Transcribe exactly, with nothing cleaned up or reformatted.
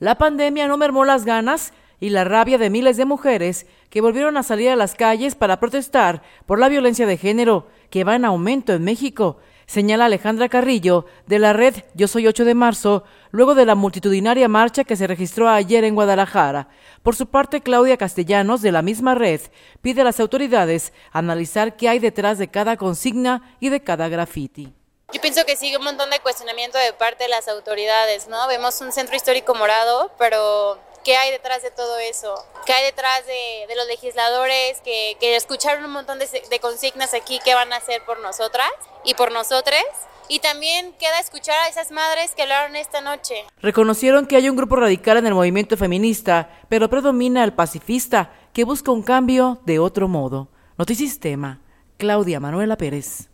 La pandemia no mermó las ganas y la rabia de miles de mujeres que volvieron a salir a las calles para protestar por la violencia de género, que va en aumento en México, señala Alejandra Carrillo, de la red Yo Soy ocho de marzo, luego de la multitudinaria marcha que se registró ayer en Guadalajara. Por su parte, Claudia Castellanos, de la misma red, pide a las autoridades analizar qué hay detrás de cada consigna y de cada grafiti. Yo pienso que sigue un montón de cuestionamiento de parte de las autoridades, ¿no? Vemos un centro histórico morado, pero ¿qué hay detrás de todo eso? ¿Qué hay detrás de, de los legisladores que, que escucharon un montón de, de consignas aquí que van a hacer por nosotras y por nosotres? Y también queda escuchar a esas madres que hablaron esta noche. Reconocieron que hay un grupo radical en el movimiento feminista, pero predomina el pacifista, que busca un cambio de otro modo. Notisistema, Claudia Manuela Pérez.